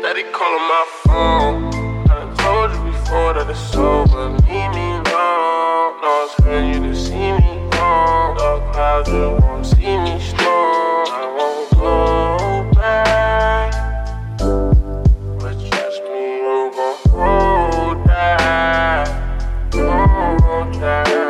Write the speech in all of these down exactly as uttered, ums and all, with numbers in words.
Steady calling my phone. I done told you before that it's over. Leave me alone. No, it's hurting you to see me gone. Dark clouds, you won't see me strong. I won't go back. But trust me, I'm gon' hold that. Hold that.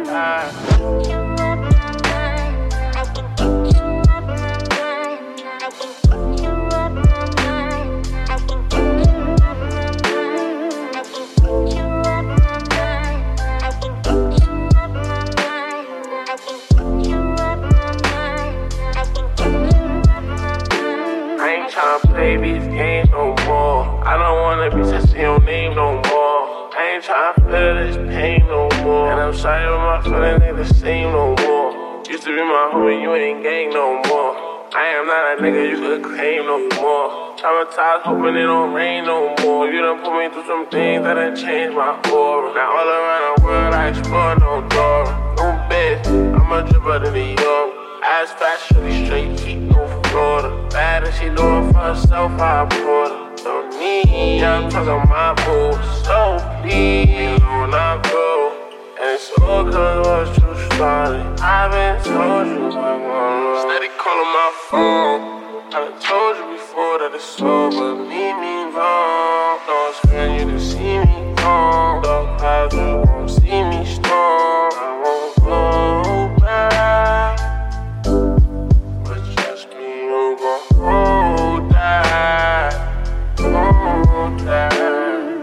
Tryna play these games no more. I don't wanna be touching your name no more. I ain't tryna feel this pain no more. And I'm sorry, but my feelings ain't the same no more. Used to be my homie, you ain't gang no more. I am not a nigga you could claim no more. Traumatized, hoping it don't rain no more. You done put me through some things that done changed my aura. Now all around the world I explore no door. No bitch, I'm a dripper to New York. Ass fat, shitty, straight heat, no Florida. Bad and she do it for herself, I brought her. Don't need, yeah, I'm talking my boo. So please, you know when I go. And it's all cause what's true started. I've been told you I want love. Steady calling my phone. I done told you before that it's over. Leave me alone. No, it's hurting you to see me gone. Dark clouds, you won't see me strong. I won't go back. But trust me, I'm gon' hold that. Hold that.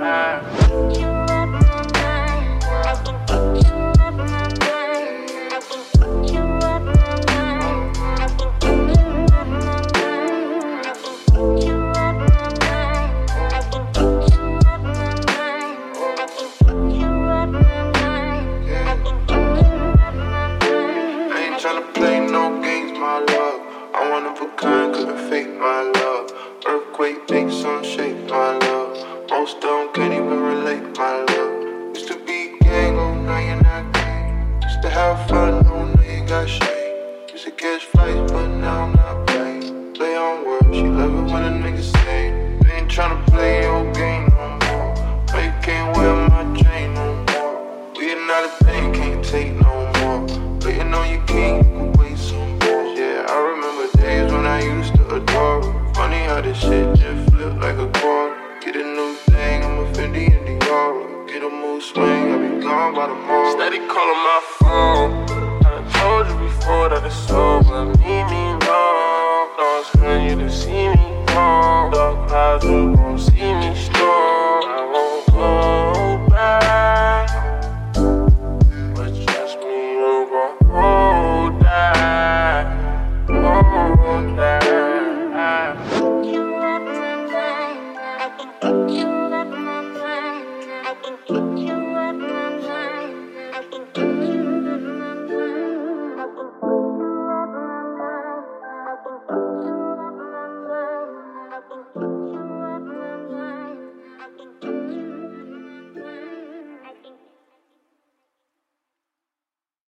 Tryna play no games, my love. I one of a kind, couldn't fake my love. Earthquake makes some shake, my love. Most of them can't even relate, my love. Used to be gang, oh now you're not gang. Used to have fun, oh now you got shade. Used to catch flights, but now I'm not playing. Play on words, she love it when a nigga say. They ain't tryna play your game no more. No, you can't wear my chain no more. We are not a thing, can't take no more. Waiting on your king, you can wait some more. Yeah, I remember days when I used to adore her. Funny how this shit just flipped like a quarter. Get a new thing, I'm a Fendi and Dior. Get a mood swing, I'll be gone by tomorrow. Steady calling my phone. I done told you before that it's over. Leave me alone. No, it's hurting you to see me gone. Dark clouds, you